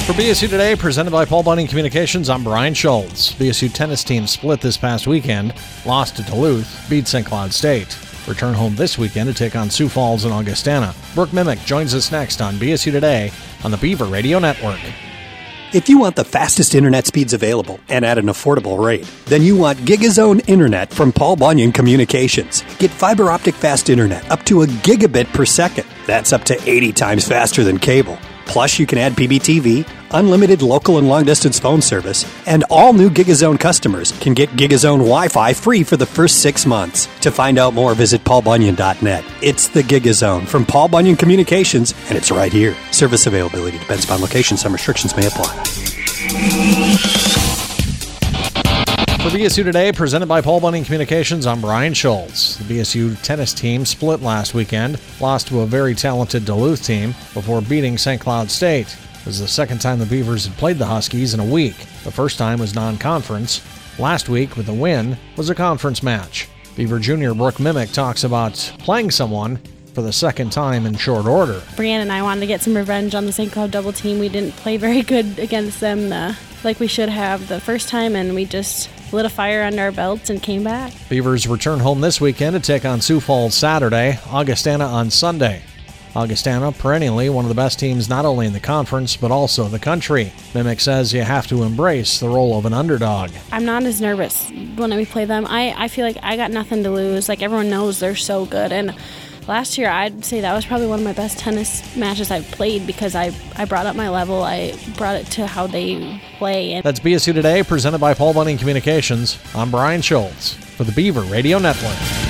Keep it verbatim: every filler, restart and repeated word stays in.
For B S U Today, presented by Paul Bunyan Communications, I'm Brian Schultz. B S U tennis team split this past weekend, lost to Duluth, beat Saint Cloud State. Return home this weekend to take on Sioux Falls and Augustana. Brooke Mimick joins us next on B S U Today on the Beaver Radio Network. If you want the fastest internet speeds available and at an affordable rate, then you want GigaZone Internet from Paul Bunyan Communications. Get fiber optic fast internet up to a gigabit per second. That's up to eighty times faster than cable. Plus, you can add P B T V, unlimited local and long-distance phone service, and all new GigaZone customers can get GigaZone Wi-Fi free for the first six months. To find out more, visit paul bunyan dot net. It's the GigaZone from Paul Bunyan Communications, and it's right here. Service availability depends upon location. Some restrictions may apply. For B S U Today, presented by Paul Bunyan Communications, I'm Brian Schultz. The B S U tennis team split last weekend, lost to a very talented Duluth team before beating Saint Cloud State. It was the second time the Beavers had played the Huskies in a week. The first time was non-conference. Last week, with the win, was a conference match. Beaver junior Brooke Mimick talks about playing someone for the second time in short order. Brianne and I wanted to get some revenge on the Saint Cloud double team. We didn't play very good against them uh, like we should have the first time, and we just lit a fire under our belts and came back. Beavers return home this weekend to take on Sioux Falls Saturday, Augustana on Sunday. Augustana, perennially one of the best teams not only in the conference, but also the country. Mimick says you have to embrace the role of an underdog. I'm not as nervous when we play them. I, I feel like I got nothing to lose. Like, everyone knows they're so good. And last year, I'd say that was probably one of my best tennis matches I've played because I, I brought up my level. I brought it to how they play. That's B S U Today, presented by Paul Bunyan Communications. I'm Brian Schultz for the Beaver Radio Network.